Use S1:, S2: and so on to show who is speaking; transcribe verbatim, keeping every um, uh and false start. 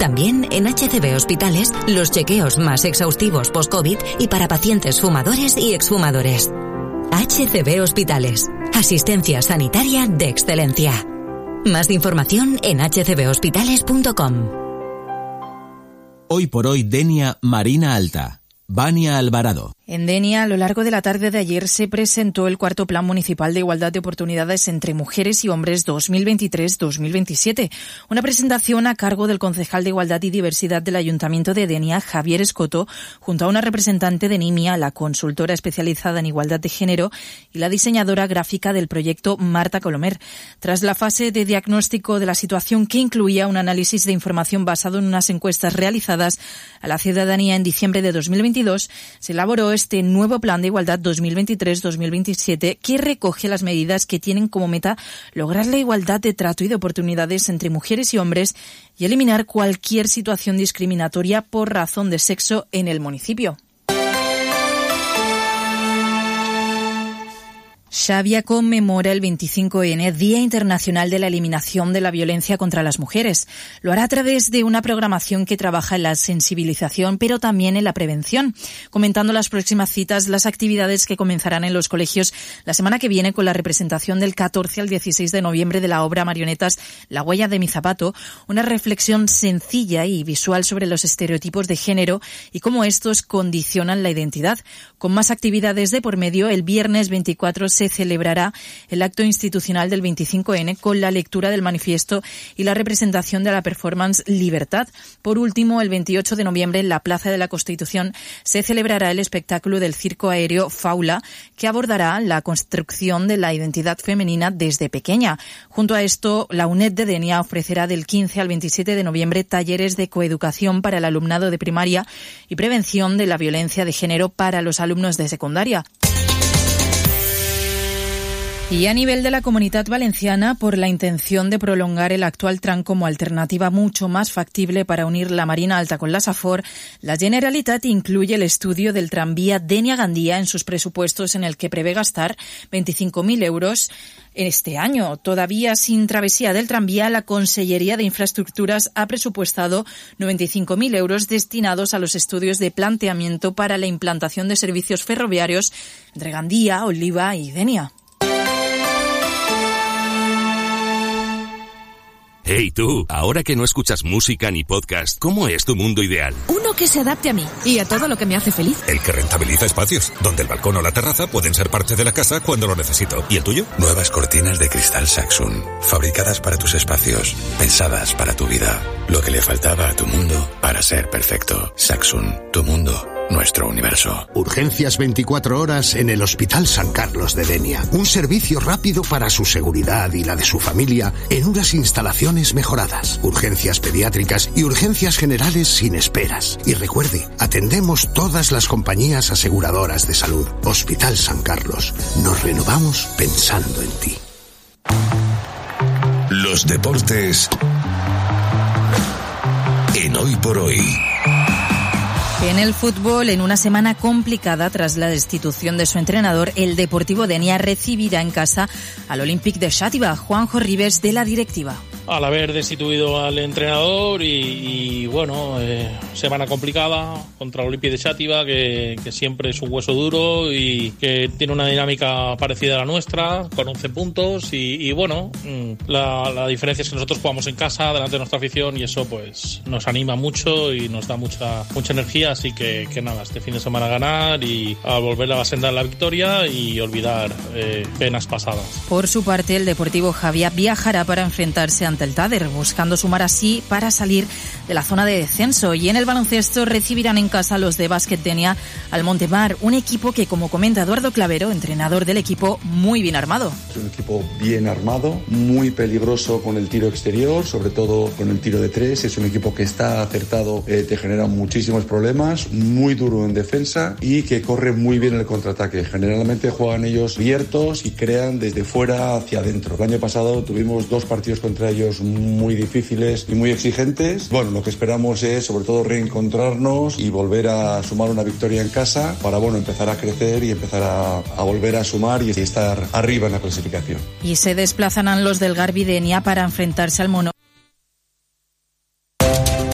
S1: También en H C B Hospitales, los chequeos más exhaustivos post-COVID y para pacientes fumadores y exfumadores. H C B Hospitales. Asistencia sanitaria de excelencia. Más información en h c b hospitales punto com.
S2: Hoy por hoy, Denia, Marina Alta. Vania Alvarado.
S3: En Denia, a lo largo de la tarde de ayer, se presentó el cuarto Plan Municipal de Igualdad de Oportunidades entre Mujeres y Hombres dos mil veintitrés dos mil veintisiete. Una presentación a cargo del concejal de Igualdad y Diversidad del Ayuntamiento de Denia, Javier Escoto, junto a una representante de NIMIA, la consultora especializada en igualdad de género, y la diseñadora gráfica del proyecto, Marta Colomer. Tras la fase de diagnóstico de la situación, que incluía un análisis de información basado en unas encuestas realizadas a la ciudadanía en diciembre de dos mil veintidós, se elaboró este nuevo Plan de Igualdad dos mil veintitrés dos mil veintisiete que recoge las medidas que tienen como meta lograr la igualdad de trato y de oportunidades entre mujeres y hombres y eliminar cualquier situación discriminatoria por razón de sexo en el municipio. Xavia conmemora el veinticinco ene, Día Internacional de la Eliminación de la Violencia contra las Mujeres. Lo hará a través de una programación que trabaja en la sensibilización, pero también en la prevención, comentando las próximas citas, las actividades que comenzarán en los colegios la semana que viene con la representación del catorce al dieciséis de noviembre de la obra Marionetas La huella de mi zapato, una reflexión sencilla y visual sobre los estereotipos de género y cómo estos condicionan la identidad. Con más actividades de por medio, el viernes veinticuatro se celebrará el acto institucional del veinticinco ene con la lectura del manifiesto y la representación de la performance Libertad. Por último, el veintiocho de noviembre en la Plaza de la Constitución se celebrará el espectáculo del circo aéreo Faula, que abordará la construcción de la identidad femenina desde pequeña. Junto a esto, la UNED de Denia ofrecerá del quince al veintisiete de noviembre talleres de coeducación para el alumnado de primaria y prevención de la violencia de género para los alumnos de secundaria. Y a nivel de la Comunitat Valenciana, por la intención de prolongar el actual tram como alternativa mucho más factible para unir la Marina Alta con la Safor, la Generalitat incluye el estudio del tranvía Denia-Gandía en sus presupuestos, en el que prevé gastar veinticinco mil euros en este año. Todavía sin travesía del tranvía, la Consellería de Infraestructuras ha presupuestado noventa y cinco mil euros destinados a los estudios de planteamiento para la implantación de servicios ferroviarios entre Gandía, Oliva y Denia.
S4: Hey tú, ahora que no escuchas música ni podcast, ¿cómo es tu mundo ideal?
S5: Uno que se adapte a mí y a todo lo que me hace feliz.
S6: El que rentabiliza espacios, donde el balcón o la terraza pueden ser parte de la casa cuando lo necesito. ¿Y el tuyo?
S7: Nuevas cortinas de cristal Saxon, fabricadas para tus espacios, pensadas para tu vida. Lo que le faltaba a tu mundo para ser perfecto. Saxon, tu mundo. Nuestro universo.
S8: Urgencias veinticuatro horas en el Hospital San Carlos de Denia. Un servicio rápido para su seguridad y la de su familia en unas instalaciones mejoradas. Urgencias pediátricas y urgencias generales sin esperas. Y recuerde, atendemos todas las compañías aseguradoras de salud. Hospital San Carlos. Nos renovamos pensando en ti.
S9: Los deportes en Hoy por Hoy.
S3: En el fútbol, en una semana complicada tras la destitución de su entrenador, el Deportivo Denia recibirá en casa al Olympique de Xàtiva. Juanjo Ribes, de la directiva.
S10: Al haber destituido al entrenador y, y bueno, eh, semana complicada contra el Olympique de Xàtiva, que, que siempre es un hueso duro y que tiene una dinámica parecida a la nuestra, con once puntos y, y bueno, la, la diferencia es que nosotros jugamos en casa, delante de nuestra afición, y eso pues nos anima mucho y nos da mucha mucha energía, así que, que nada, este fin de semana ganar y a volver a la senda de la victoria y olvidar eh, penas pasadas.
S3: Por su parte, el Deportivo Xàbia viajará para enfrentarse ante el Tàder, buscando sumar así para salir de la zona de descenso. Y en el baloncesto recibirán en casa los de Básquet Denia al Montemar, un equipo que, como comenta Eduardo Clavero, entrenador del equipo, muy bien armado.
S11: Es un equipo bien armado, muy peligroso con el tiro exterior, sobre todo con el tiro de tres. Es un equipo que está acertado, eh, te genera muchísimos problemas, muy duro en defensa y que corre muy bien el contraataque. Generalmente juegan ellos abiertos y crean desde fuera hacia adentro. El año pasado tuvimos dos partidos contra ellos muy difíciles y muy exigentes. Bueno, lo que esperamos es sobre todo reencontrarnos y volver a sumar una victoria en casa para, bueno, empezar a crecer y empezar a, a volver a sumar y estar arriba en la clasificación.
S3: Y se desplazarán los del Garbi Denia para enfrentarse al Mono.